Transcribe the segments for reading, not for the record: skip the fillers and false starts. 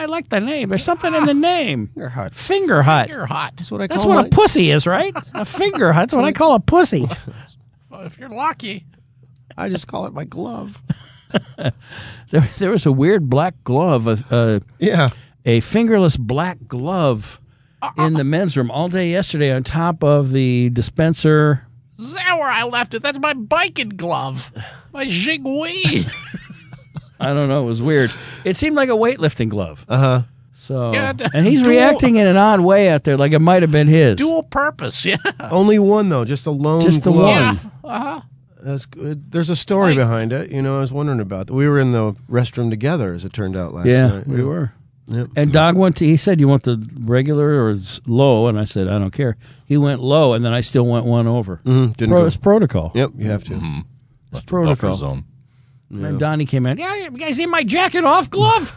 like the name. There's something in the name. Finger hut. Finger hut. You're hot. That's what I That's call what my- a pussy is, right? A finger hut. That's what I call a pussy. Well, if you're lucky. I just call it my glove. There was a weird black glove, Yeah. a fingerless black glove in the men's room all day yesterday on top of the dispenser. Is that where I left it? That's my biking glove. My Jigwee. I don't know. It was weird. It seemed like a weightlifting glove. Uh-huh. So, Yeah, and he's dual- reacting in an odd way out there, like it might have been his. Dual purpose, yeah. Only one, though. Just a lone Just the glove. one. Yeah. Uh-huh. That's good. There's a story behind it. You know, I was wondering about that. We were in the restroom together, as it turned out, last night. we were. Yep. And Dog went to, he said, you want the regular or low? And I said, I don't care. He went low, and then I still went one over. Didn't go. It's protocol. Yep, you have to. It's Buffer protocol. zone. And Donnie came in. Yeah, you guys see my jacket off glove?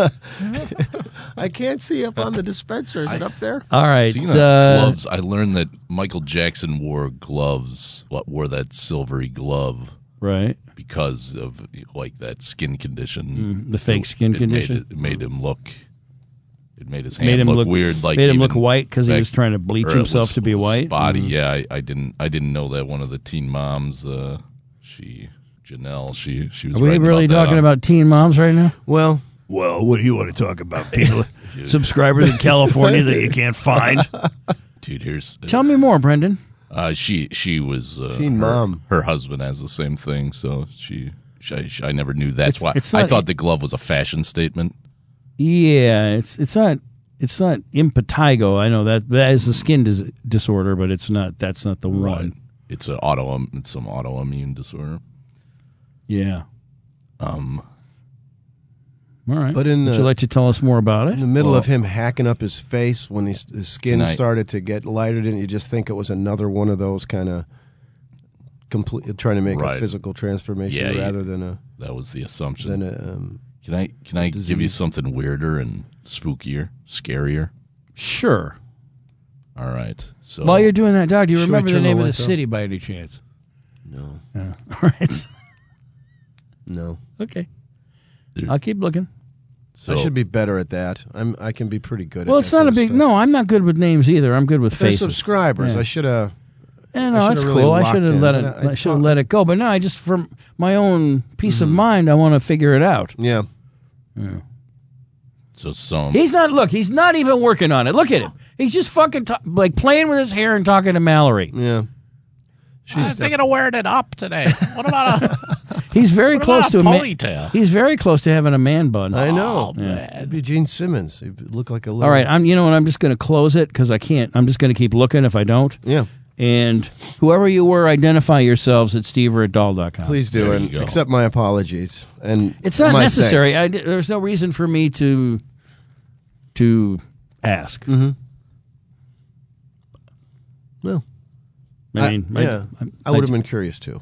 I can't see up on the dispenser. Is it up there? All right. Speaking of gloves, I learned that Michael Jackson wore gloves, wore that silvery glove Right. because of like that skin condition. The fake skin condition. It made him look. It made his Made hand him look look weird. Like made him even look white because he back- was trying to bleach or it himself was- to be was white. Body, yeah. I didn't know that one of the teen moms. Janelle. She was. Are we writing really about that talking on- about teen moms right now? Well, What do you want to talk about? People, subscribers in California that you can't find. Dude, here's. Tell me more, Brendan. She was Teen mom. Her husband has the same thing, so I never knew that's why. it's I not- thought the glove was a fashion statement. Yeah, it's not impetigo. I know that is a skin disorder, but it's not. That's not the one. It's some autoimmune disorder. Yeah. All right. But in would the- you like to tell us more about it? in the middle of him hacking up his face, when his skin Can I- started to get lighter, didn't you just think it was another one of those kind of trying to make a Right. physical transformation Yeah, rather than a That was the assumption. Can a I give you something weirder and spookier, scarier? Sure. All right. So While you're doing that, Doc, do you Should we remember the turn the name of the lights off? city by any chance? no, Yeah. All right. no. Okay. Dude. I'll keep looking. so I should be better at that. I can be pretty good. Well, at it's that not sort a of big. stuff. No, I'm not good with names either. I'm good with They're faces. subscribers. Yeah. I should have. Yeah, I no, that's should've really cool. I locked should have in. let it. I I should have thought- let it go. But no, I just for my own peace of mind, I want to figure it out. Yeah. so some He's not. Look, he's not even working on it. Look at him. He's just fucking like playing with his hair and talking to Mallory. Yeah. I was thinking of wearing it up today. What about a He's very What close about to a a ponytail? He's very close to having a man bun. I know. Oh, man. It'd be Gene Simmons. He'd look like a little. All right, you know what? I'm just going to close it because I can't. I'm just going to keep looking if I don't. Yeah. And whoever you were, identify yourselves at steve@doll.com. Please do, There and you go. accept my apologies. And It's not my necessary. thanks. There's no reason for me to ask. Well, I mean, I would have been curious too.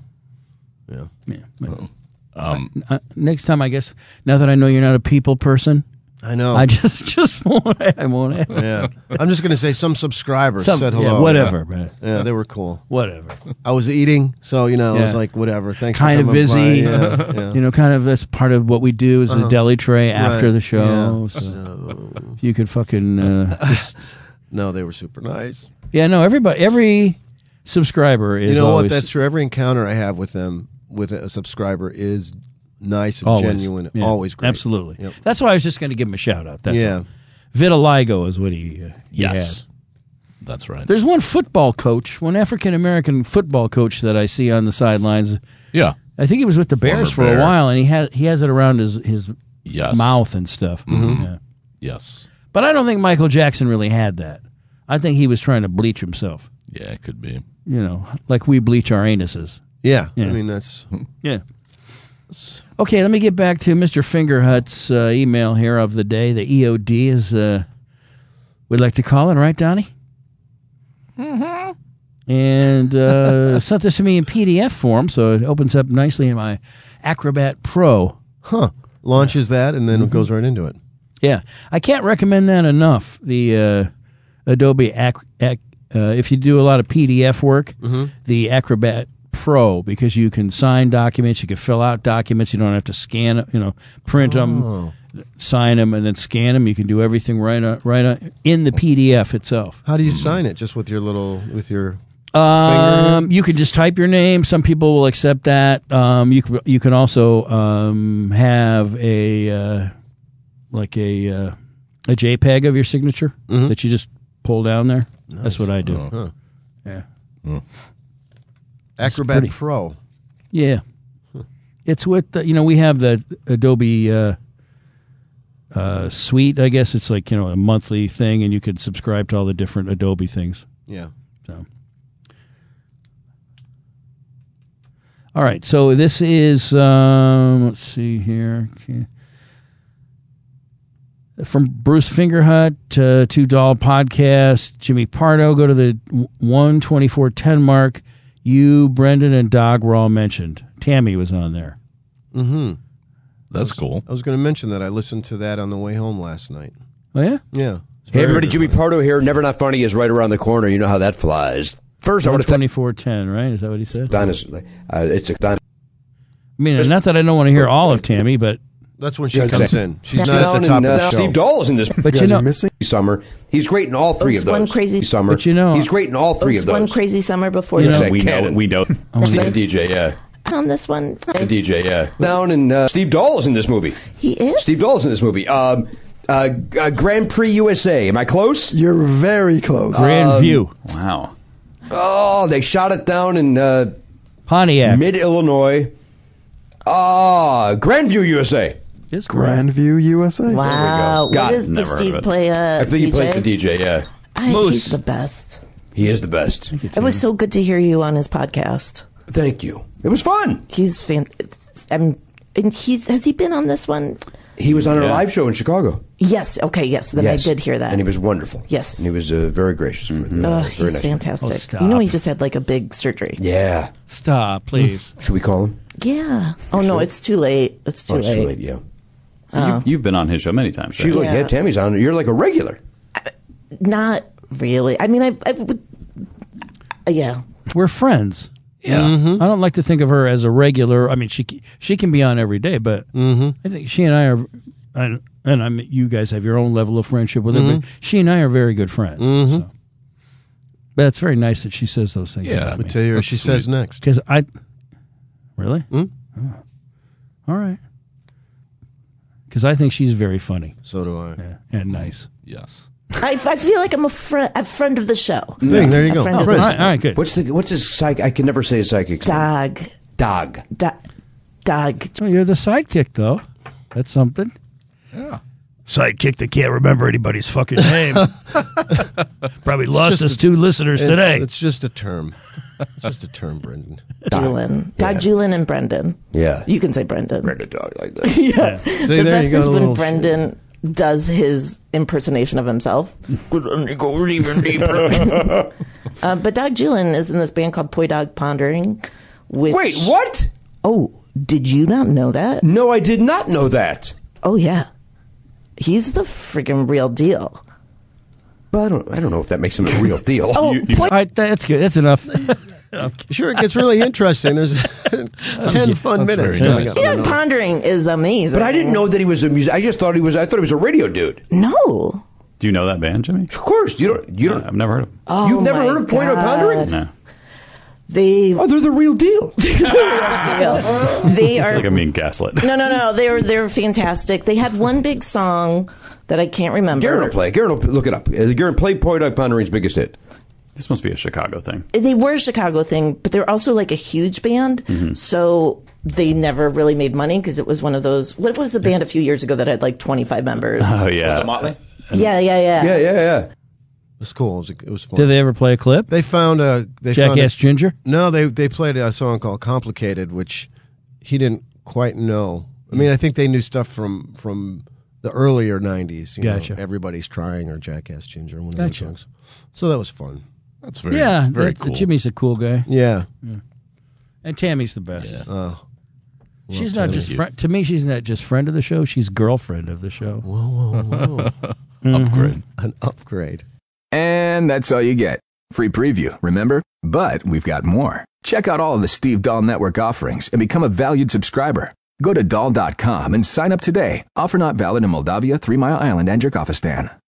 next time, I guess. Now that I know you're not a people person, I know. I just won't. I won't ask. yeah. I'm just going to say some subscribers said hello. Yeah, whatever, man. Yeah, they were cool. Whatever. I was eating, so I was Yeah. like, whatever. Thanks. Kind for of coming busy. by. Yeah, yeah. You know, kind of that's part of what we do is the deli tray after Right. the show. Yeah. So if you could fucking just No, they were super nice. yeah, no, every subscriber is You know always, what? That's true. Every encounter I have with them, with a subscriber, is nice and always genuine. Yeah, Always great. Absolutely. Yep. That's why I was just going to give him a shout out. That's Yeah. all. Vitiligo is what he yes, had. that's right. There's one football coach, one African American football coach that I see on the sidelines. Yeah. I think he was with the Bears for Former a Bear. while, and he has it around his Yes. mouth and stuff. Yeah. Yes. But I don't think Michael Jackson really had that. I think he was trying to bleach himself. Yeah, it could be. You know, like we bleach our anuses. Yeah. Yeah. I mean, that's Yeah. Okay, let me get back to Mr. Fingerhut's email here of the day. The EOD is, we'd like to call it, right, Donnie? Mm-hmm. And sent this to me in PDF form, so it opens up nicely in my Acrobat Pro. launches that, and then it goes right into it. Yeah, I can't recommend that enough. The Adobe if you do a lot of PDF work, the Acrobat Pro, because you can sign documents, you can fill out documents, you don't have to scan, print them. sign them and then scan them. You can do everything right on in the PDF itself. How do you sign it? Just with your finger? You can just type your name. Some people will accept that. You can also have a JPEG of your signature that you just pull down there. Nice. That's what I do. Yeah. Acrobat Pro. Yeah. It's with we have the Adobe Suite. I guess it's like a monthly thing, and you could subscribe to all the different Adobe things. Yeah. So. All right, so this is, let's see here. Okay. From Bruce Fingerhut to Doll Podcast, Jimmy Pardo, go to the 1:24:10 mark. You, Brendan, and Dog were all mentioned. Tammy was on there. Mm-hmm. That's cool. I was going to mention that. I listened to that on the way home last night. Oh, yeah? Yeah. Hey, everybody, Jimmy Pardo here. Never Not Funny is right around the corner. You know how that flies. First, I want to 24:10, right? Is that what he said? It's a I mean, not that I don't want to hear all of Tammy, but that's when she comes in. She's not at the top of the show. Steve Dahl is in this. But missing Summer. He's great in all three of those. One crazy Summer. But he's great in all three of those. One crazy summer before we We don't. Steve and DJ, yeah. On this one, DJ, yeah. Down and Steve Dahl is in this movie. He is. Steve Dahl is in this movie. Grand Prix USA. Am I close? You're very close. Grand View. Wow. Oh, they shot it down in Pontiac, mid-Illinois. Grandview, USA. It's correct. Grandview, USA. Wow. There we go. Does Steve play I think he plays the DJ, yeah. I think he's the best. He is the best. It was so good to hear you on his podcast. Thank you. It was fun. He's has he been on this one? He was on a live show in Chicago. Yes. Okay. Yes. Then Yes. I did hear that. And he was wonderful. Yes. And he was very gracious. Very he's nice. fantastic. Oh, stop. He just had like a big surgery. Yeah. Stop, please. Should we call him? Yeah. Oh no, it's too late. It's too It's late. too late, yeah. You've been on his show many times. Right? Yeah. Tammy's on. You're like a regular. Not really. I mean, I would. Yeah. We're friends. Yeah. I don't like to think of her as a regular. I mean, she can be on every day, but I think she and I are, and you guys have your own level of friendship with her, but she and I are very good friends. So. But it's very nice that she says those things about me. I'll tell you what she says next. Because really? Oh. All right. Because I think she's very funny. So do I. Yeah, and nice. Yes. I feel like I'm a friend of the show. There you go. friend of Friends. All right, good. What's his psych? I can never say his psychic. Dog. Dog. Dog. Oh, you're the sidekick, though. That's something. Yeah. Sidekick that can't remember anybody's fucking name. Probably lost us 2 listeners today. It's just a term. It's just a term, Brendan. Julin. Dog Julin and Brendan. Yeah. You can say Brendan. Brendan Dog like that. Yeah. See, The there best you go, is a when little Brendan does his impersonation of himself. Go even deeper. But Dog Julin is in this band called Poi Dog Pondering. Which, Wait, what? Oh, did you not know that? No, I did not know that. Oh, yeah. He's the freaking real deal. Well, I don't know if that makes him a real deal. Oh, All right, that's good. That's enough. Sure, it gets really interesting. There's 10 fun minutes very coming nice. up. Poi Dog Pondering is amazing. But I didn't know that he was a musician. I thought he was a radio dude. No. Do you know that band, Jimmy? Of course, you don't. I've never heard of them. Oh, You've never my heard of Poi Dog God. Pondering? No. They Oh, they're the real deal. they are Like I'm being gaslit. no. They're fantastic. They had one big song that I can't remember. Garrett will play. Garrett will look it up. Garrett played Poi Dog Pondering's biggest hit. This must be a Chicago thing. They were a Chicago thing, but they're also like a huge band. So they never really made money because it was one of those. What was the band a few years ago that had like 25 members? Oh, yeah. Was it Motley? Yeah. Yeah. It's cool. It was fun. Did they ever play a clip? They found a Jackass Ginger? No, they played a song called "Complicated," which he didn't quite know. I mean, I think they knew stuff from the earlier '90s. You Gotcha. know, Everybody's Trying or Jackass Ginger, one of Gotcha. those songs. So that was fun. That's very, Yeah, very cool. Jimmy's a cool guy. Yeah. And Tammy's the best. Oh. She's not just to me. She's not just friend of the show. She's girlfriend of the show. Whoa. Upgrade. An upgrade. And that's all you get. Free preview, remember? But we've got more. Check out all of the Steve Dahl Network offerings and become a valued subscriber. Go to doll.com and sign up today. Offer not valid in Moldavia, 3 Mile Island, and Jerkofistan.